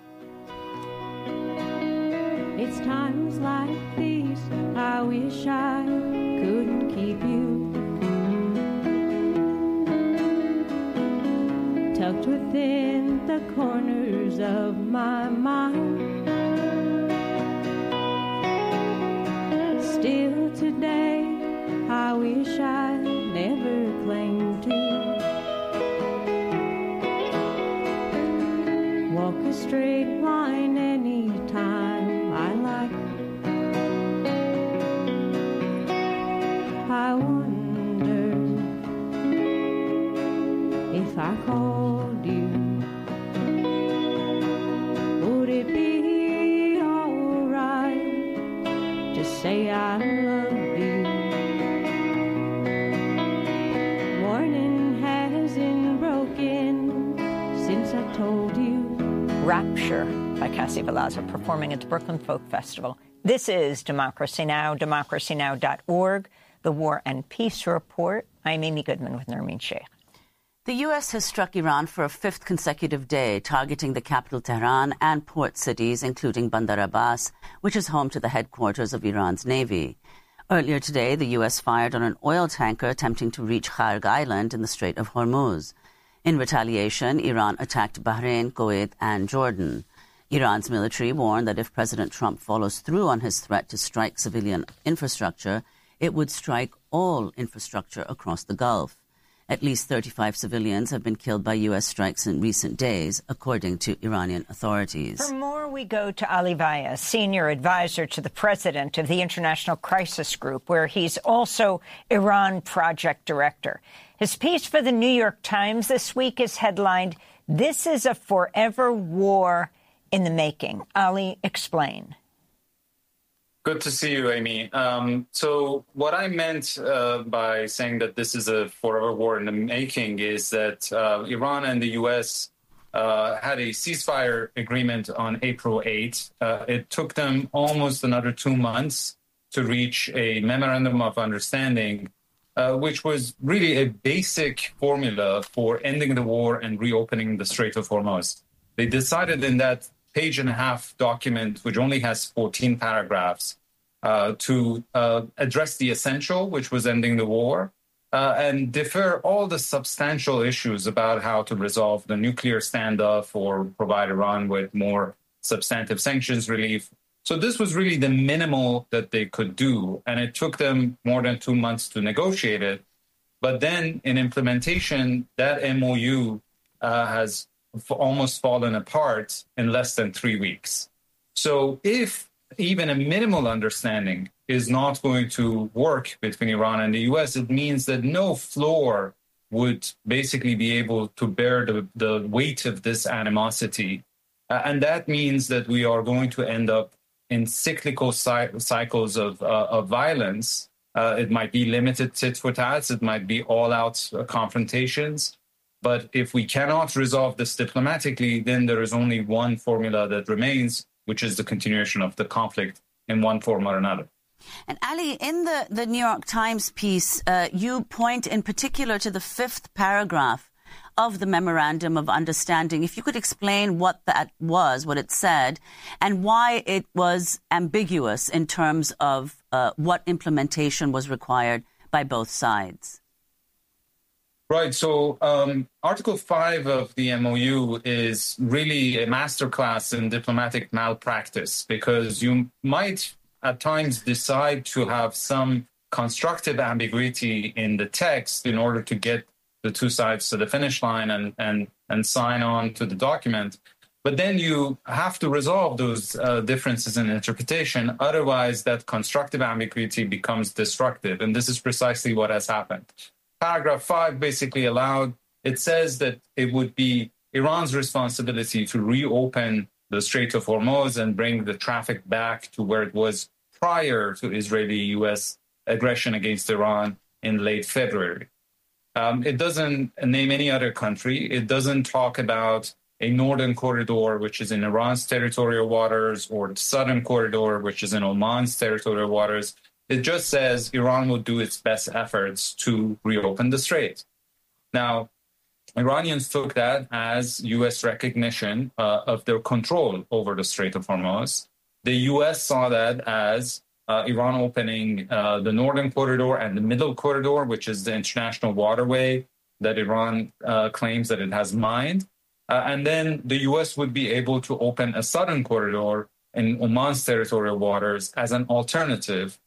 It's times like these I wish I couldn't keep you tucked within the corners of my mind. Still today I wish I never claimed to walk a straight line anytime I like. I wonder if I called you, would it be alright to say I love you? Morning hasn't broken since I told you. Rapture by Cassie Velasquez performing at the Brooklyn Folk Festival. This is Democracy Now!, democracynow.org, the War and Peace Report. I'm Amy Goodman with Nermeen Sheikh. The U.S. has struck Iran for a 5th consecutive day, targeting the capital Tehran and port cities, including Bandar Abbas, which is home to the headquarters of Iran's Navy. Earlier today, the U.S. fired on an oil tanker attempting to reach Kharg Island in the Strait of Hormuz. In retaliation, Iran attacked Bahrain, Kuwait, and Jordan. Iran's military warned that if President Trump follows through on his threat to strike civilian infrastructure, it would strike all infrastructure across the Gulf. At least 35 civilians have been killed by U.S. strikes in recent days, according to Iranian authorities. For more, we go to Ali Vaez, senior advisor to the president of the International Crisis Group, where he's also Iran project director. His piece for the New York Times this week is headlined, "This is a Forever War in the Making." Ali, explain. Good to see you, Amy. So what I meant by saying that this is a forever war in the making is that Iran and the U.S. Had a ceasefire agreement on April 8th. It took them almost another 2 months to reach a memorandum of understanding, which was really a basic formula for ending the war and reopening the Strait of Hormuz. They decided in that page-and-a-half document, which only has 14 paragraphs, to address the essential, which was ending the war, and defer all the substantial issues about how to resolve the nuclear standoff or provide Iran with more substantive sanctions relief. So this was really the minimal that they could do, and it took them more than 2 months to negotiate it. But then in implementation, that MOU has almost fallen apart in less than 3 weeks. So if even a minimal understanding is not going to work between Iran and the U.S., it means that no floor would basically be able to bear the weight of this animosity. And that means that we are going to end up in cyclical cycles of violence. It might be limited tit for tats. It might be all-out confrontations. But if we cannot resolve this diplomatically, then there is only one formula that remains, which is the continuation of the conflict in one form or another. And Ali, in the New York Times piece, you point in particular to the 5th paragraph of the Memorandum of Understanding. If you could explain what that was, what it said, and why it was ambiguous in terms of what implementation was required by both sides. Right. So Article 5 of the MOU is really a masterclass in diplomatic malpractice, because you might at times decide to have some constructive ambiguity in the text in order to get the two sides to the finish line and sign on to the document. But then you have to resolve those differences in interpretation. Otherwise, that constructive ambiguity becomes destructive. And this is precisely what has happened. Paragraph 5 basically it says that it would be Iran's responsibility to reopen the Strait of Hormuz and bring the traffic back to where it was prior to Israeli-U.S. aggression against Iran in late February. It doesn't name any other country. It doesn't talk about a northern corridor, which is in Iran's territorial waters, or the southern corridor, which is in Oman's territorial waters. It just says Iran will do its best efforts to reopen the strait. Now, Iranians took that as U.S. recognition of their control over the Strait of Hormuz. The U.S. saw that as Iran opening the northern corridor and the middle corridor, which is the international waterway that Iran claims that it has mined. And then the U.S. would be able to open a southern corridor in Oman's territorial waters as an alternative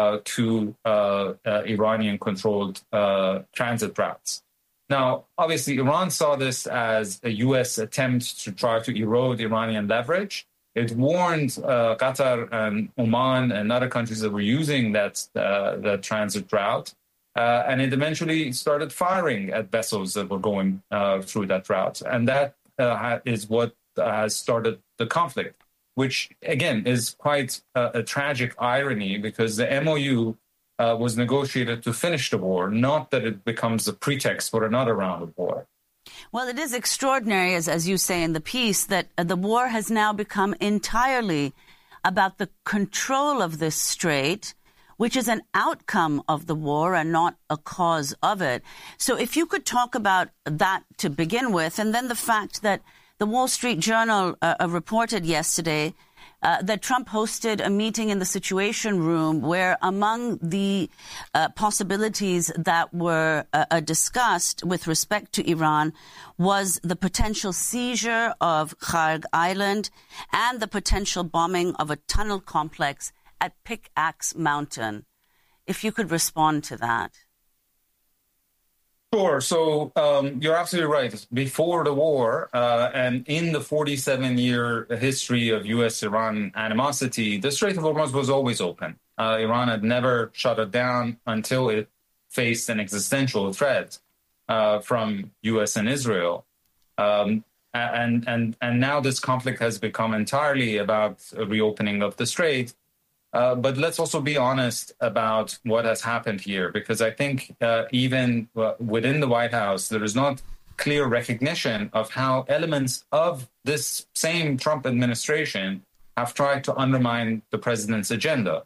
to Iranian-controlled transit routes. Now, obviously, Iran saw this as a U.S. attempt to try to erode Iranian leverage. It warned Qatar and Oman and other countries that were using that transit route, and it eventually started firing at vessels that were going through that route. And that is what has started the conflict, which, again, is quite a tragic irony, because the MOU was negotiated to finish the war, not that it becomes a pretext for another round of war. Well, it is extraordinary, as you say in the piece, that the war has now become entirely about the control of this strait, which is an outcome of the war and not a cause of it. So if you could talk about that to begin with, and then the fact that the Wall Street Journal reported yesterday that Trump hosted a meeting in the Situation Room where among the possibilities that were discussed with respect to Iran was the potential seizure of Kharg Island and the potential bombing of a tunnel complex at Pickaxe Mountain. If you could respond to that. Sure. So you're absolutely right. Before the war and in the 47-year history of U.S.-Iran animosity, the Strait of Hormuz was always open. Iran had never shut it down until it faced an existential threat from U.S. and Israel. And now this conflict has become entirely about a reopening of the Strait. But let's also be honest about what has happened here, because I think even within the White House, there is not clear recognition of how elements of this same Trump administration have tried to undermine the president's agenda.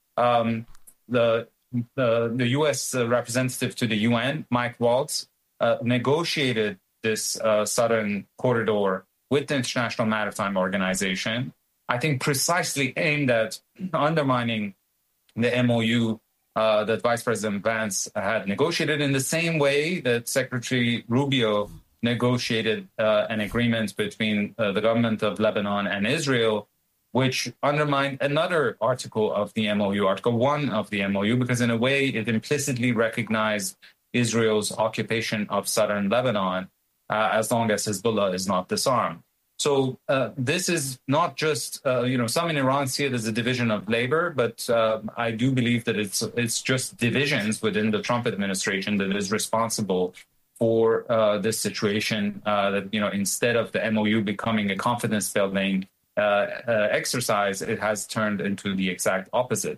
The U.S. representative to the UN, Mike Waltz, negotiated this southern corridor with the International Maritime Organization, I think precisely aimed at undermining the MOU that Vice President Vance had negotiated in the same way that Secretary Rubio negotiated an agreement between the government of Lebanon and Israel, which undermined another article of the MOU, Article 1 of the MOU, because in a way it implicitly recognized Israel's occupation of southern Lebanon as long as Hezbollah is not disarmed. So this is not just, some in Iran see it as a division of labor, but I do believe that it's just divisions within the Trump administration that is responsible for this situation, that, instead of the MOU becoming a confidence-building exercise, it has turned into the exact opposite.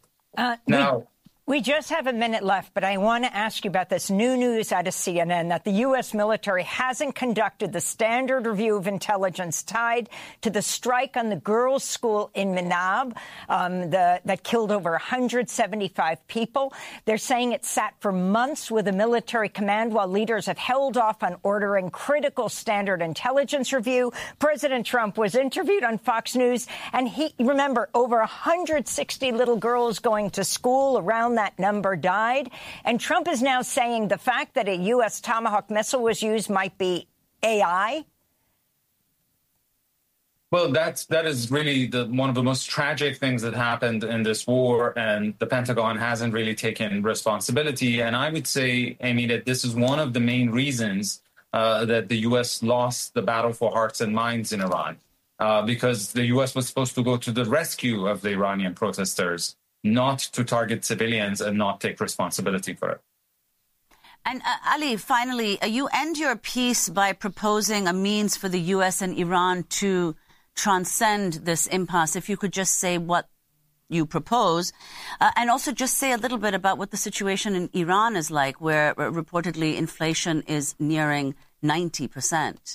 We just have a minute left, but I want to ask you about this new news out of CNN that the U.S. military hasn't conducted the standard review of intelligence tied to the strike on the girls' school in Minab that killed over 175 people. They're saying it sat for months with a military command while leaders have held off on ordering critical standard intelligence review. President Trump was interviewed on Fox News, and remember, over 160 little girls going to school around that number died. And Trump is now saying the fact that a U.S. Tomahawk missile was used might be AI. Well, that is really one of the most tragic things that happened in this war, and the Pentagon hasn't really taken responsibility. And I would say, Amy, that this is one of the main reasons that the U.S. lost the battle for hearts and minds in Iran, because the U.S. was supposed to go to the rescue of the Iranian protesters, not to target civilians and not take responsibility for it. And Ali, finally, you end your piece by proposing a means for the U.S. and Iran to transcend this impasse. If you could just say what you propose, and also just say a little bit about what the situation in Iran is like, where reportedly inflation is nearing 90%.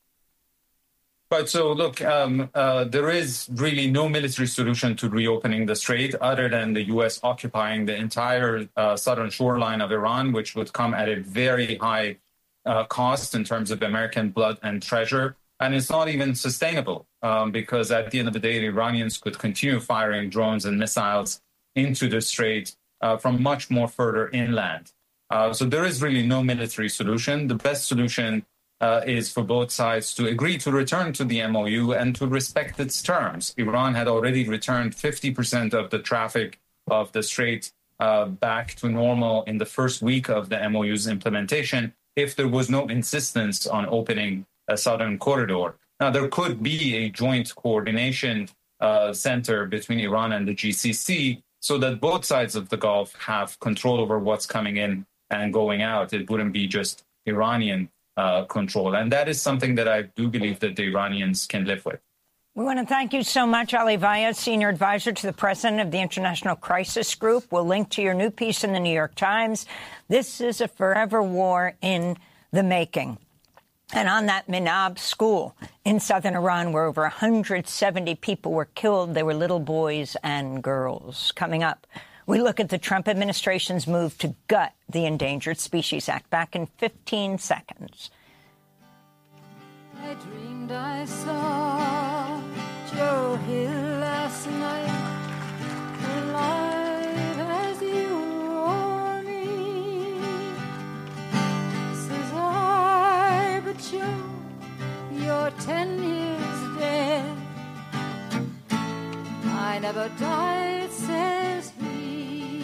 Right. So, look, there is really no military solution to reopening the strait other than the U.S. occupying the entire southern shoreline of Iran, which would come at a very high cost in terms of American blood and treasure. And it's not even sustainable because at the end of the day, the Iranians could continue firing drones and missiles into the strait from much more further inland. So there is really no military solution. The best solution is for both sides to agree to return to the MOU and to respect its terms. Iran had already returned 50% of the traffic of the strait back to normal in the first week of the MOU's implementation if there was no insistence on opening a southern corridor. Now, there could be a joint coordination center between Iran and the GCC so that both sides of the Gulf have control over what's coming in and going out. It wouldn't be just Iranian control. And that is something that I do believe that the Iranians can live with. We want to thank you so much, Ali Vaez, Senior Advisor to the President of the International Crisis Group. We'll link to your new piece in the New York Times. This is a forever war in the making. And on that Minab school in southern Iran, where over 170 people were killed, they were little boys and girls. Coming up, we look at the Trump administration's move to gut the Endangered Species Act. Back in 15 seconds. I dreamed I saw Joe Hill last last night, alive as you or me. Says I, but you're 10 years dead. I never died, says he.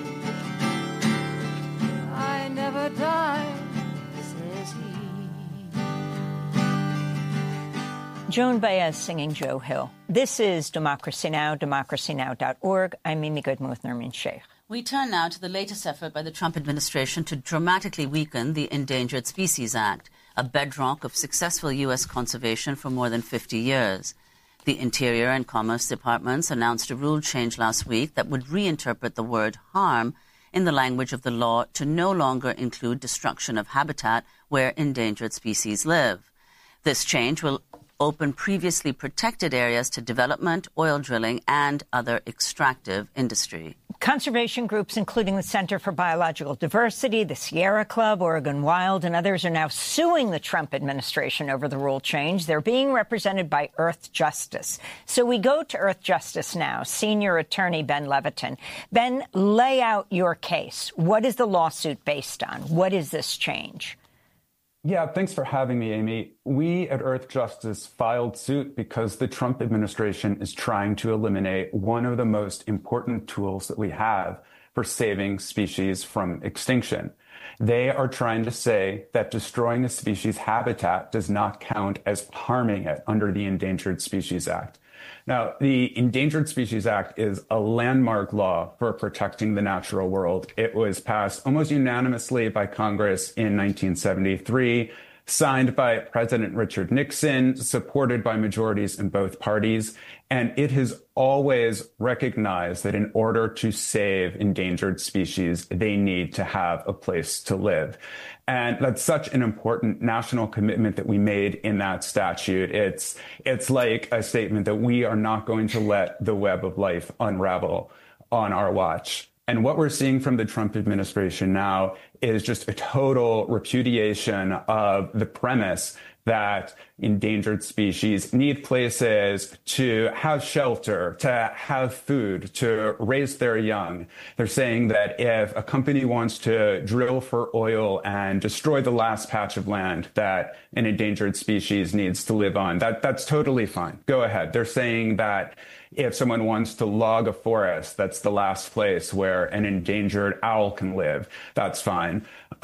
I never died, says he. Joan Baez singing Joe Hill. This is Democracy Now!, democracynow.org. I'm Mimi Goodman with Nermin Sheikh. We turn now to the latest effort by the Trump administration to dramatically weaken the Endangered Species Act, a bedrock of successful U.S. conservation for more than 50 years. The Interior and Commerce Departments announced a rule change last week that would reinterpret the word harm in the language of the law to no longer include destruction of habitat where endangered species live. This change will open previously protected areas to development, oil drilling, and other extractive industry. Conservation groups, including the Center for Biological Diversity, the Sierra Club, Oregon Wild, and others are now suing the Trump administration over the rule change. They're being represented by Earth Justice. So we go to Earth Justice now. Senior attorney Ben Levitin. Ben, lay out your case. What is the lawsuit based on? What is this change? Yeah, thanks for having me, Amy. We at Earth Justice filed suit because the Trump administration is trying to eliminate one of the most important tools that we have for saving species from extinction. They are trying to say that destroying a species' habitat does not count as harming it under the Endangered Species Act. Now, the Endangered Species Act is a landmark law for protecting the natural world. It was passed almost unanimously by Congress in 1973, signed by President Richard Nixon, supported by majorities in both parties. And it has always recognized that in order to save endangered species, they need to have a place to live. And that's such an important national commitment that we made in that statute. It's like a statement that we are not going to let the web of life unravel on our watch. And what we're seeing from the Trump administration now is just a total repudiation of the premise that endangered species need places to have shelter, to have food, to raise their young. They're saying that if a company wants to drill for oil and destroy the last patch of land that an endangered species needs to live on, that's totally fine. Go ahead. They're saying that if someone wants to log a forest, that's the last place where an endangered owl can live, that's fine.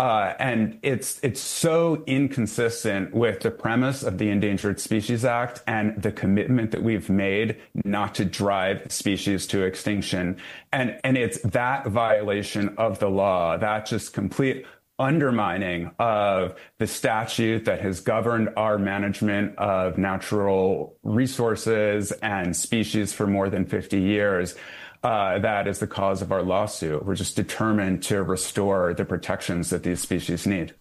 And it's so inconsistent with the premise of the Endangered Species Act and the commitment that we've made not to drive species to extinction. And it's that violation of the law, that just complete undermining of the statute that has governed our management of natural resources and species for more than 50 years. That is the cause of our lawsuit. We're just determined to restore the protections that these species need.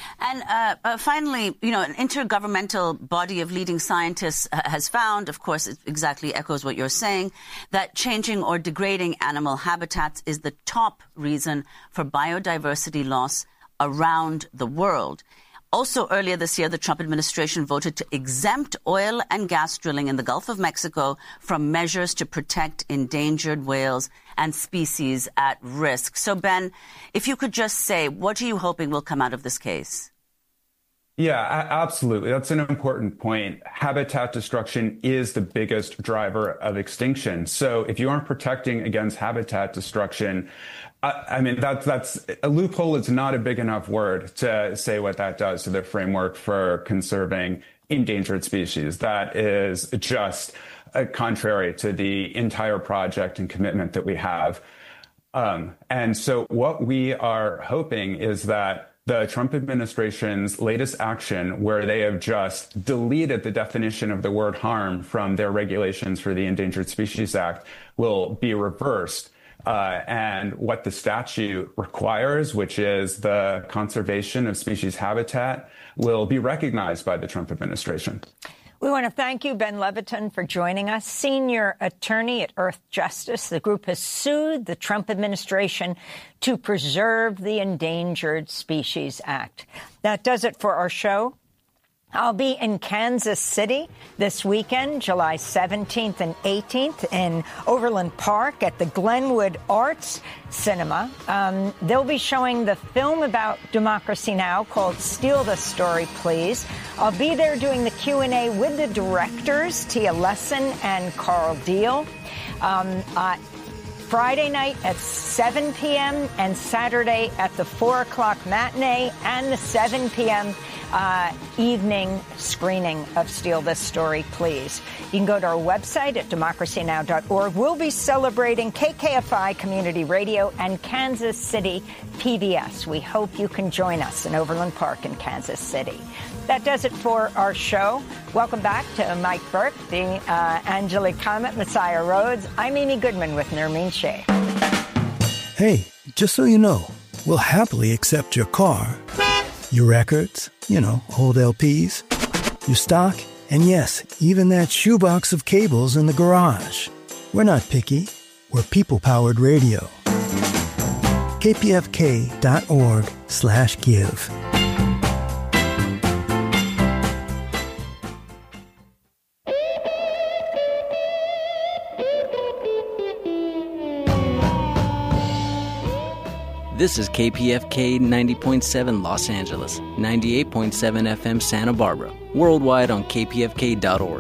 And finally, an intergovernmental body of leading scientists has found, of course, it exactly echoes what you're saying, that changing or degrading animal habitats is the top reason for biodiversity loss around the world. Also, earlier this year, the Trump administration voted to exempt oil and gas drilling in the Gulf of Mexico from measures to protect endangered whales and species at risk. So, Ben, if you could just say, what are you hoping will come out of this case? Yeah, absolutely. That's an important point. Habitat destruction is the biggest driver of extinction. So if you aren't protecting against habitat destruction, that's a loophole. It's not a big enough word to say what that does to the framework for conserving endangered species. That is just contrary to the entire project and commitment that we have. And so what we are hoping is that the Trump administration's latest action, where they have just deleted the definition of the word harm from their regulations for the Endangered Species Act, will be reversed. And what the statute requires, which is the conservation of species habitat, will be recognized by the Trump administration. We want to thank you, Ben Levitin, for joining us, senior attorney at Earth Justice. The group has sued the Trump administration to preserve the Endangered Species Act. That does it for our show. I'll be in Kansas City this weekend, July 17th and 18th in Overland Park at the Glenwood Arts Cinema. They'll be showing the film about Democracy Now! Called Steal the Story, Please. I'll be there doing the Q&A with the directors, Tia Lesson and Carl Deal. Friday night at 7 p.m. and Saturday at the 4 o'clock matinee and the 7 p.m. Evening screening of Steal This Story, Please. You can go to our website at democracynow.org. We'll be celebrating KKFI Community Radio and Kansas City PBS. We hope you can join us in Overland Park in Kansas City. That does it for our show. Welcome back to Mike Burke, the Angelique Comet, Messiah Rhodes. I'm Amy Goodman with Nermeen Sheikh. Hey, just so you know, we'll happily accept your car, your records, old LPs, your stock, and yes, even that shoebox of cables in the garage. We're not picky. We're people-powered radio. kpfk.org/give. This is KPFK 90.7 Los Angeles, 98.7 FM Santa Barbara, worldwide on kpfk.org.